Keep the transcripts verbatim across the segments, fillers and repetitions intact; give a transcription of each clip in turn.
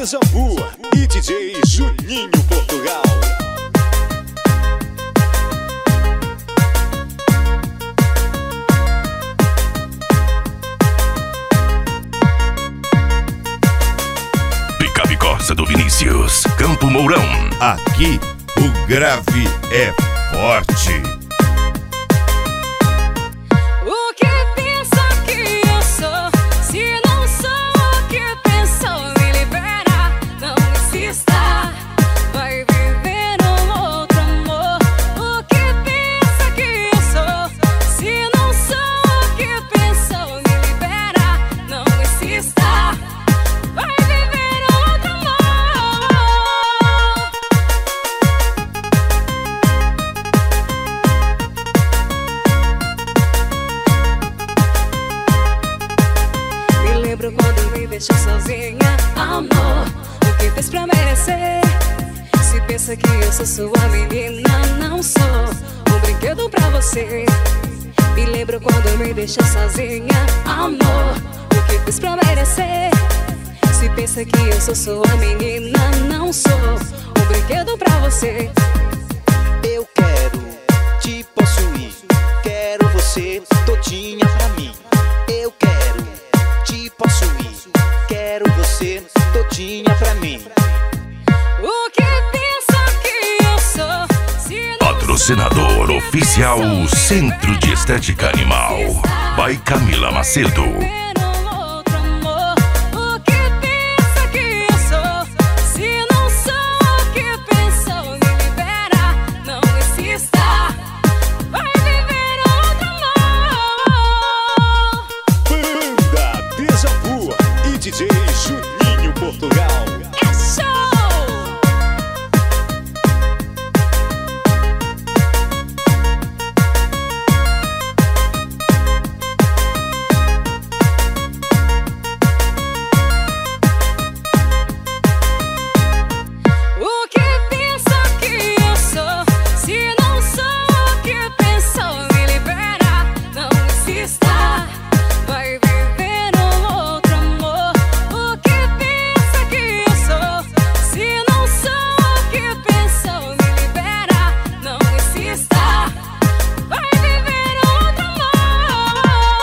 Desambu e D J Juninho Portugal. Picape Corsa do Vinícius, Campo Mourão. Aqui o grave é forte. O que pensa que eu sou? Se não sou o que pensou, me libera, não insista. Vai viver um outro amor. O que pensa que eu sou? Se não sou o que pensou, me libera, não insista. Vai viver outro amor. Me lembro quando me deixou sozinha, amor. O que fez pra merecer? Se pensa que eu sou sua menina, não sou um brinquedo pra você. Me lembro quando me deixou sozinha, amor. O que fez pra merecer? Se pensa que eu sou sua menina, não sou um brinquedo pra você. Eu quero te possuir, quero você todinha pra mim. Eu quero te possuir, quero você todinha pra mim. O que pensa que eu sou? Se não Patrocinador oficial Centro de Estética Animal. By Camila Macedo. viver um outro amor. O que pensa que eu sou? Se não sou o que pensou, me libera, não insista. Vai viver outro amor. Banda Desambu e D J Juninho Portugal. É show! O que pensa que eu sou? Se não sou o que pensou, me libera, não insista. Vai viver um outro amor. O que pensa que eu sou? Se não sou o que pensou, me libera, não insista. Vai viver outro amor.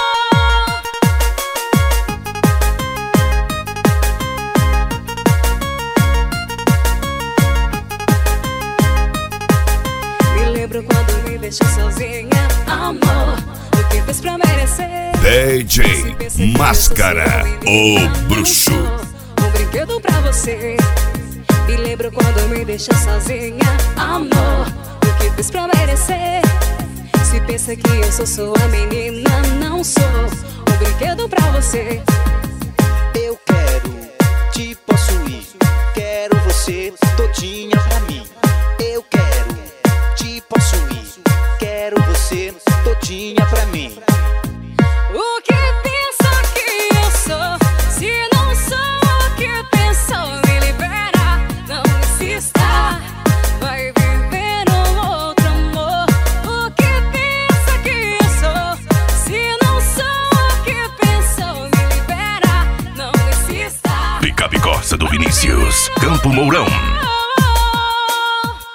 Me lembro quando me deixou sozinha, amor. O que fez pra merecer? D J Máscara, o bruxo. Um brinquedo pra você. Me lembro quando me deixou sozinha, amor. O que fez pra merecer? Se pensa que eu sou sua menina, não sou um brinquedo pra você. Eu quero te possuir, quero você todinha pra mim. Eu quero te possuir, quero você todinha pra mim. O que pensa que eu sou? Se não sou o que pensou, me libera, não insista. Vai viver um outro amor. O que pensa que eu sou? Se não sou o que pensou, me libera, não insista. Picape Corsa do Vinícius, Campo Mourão.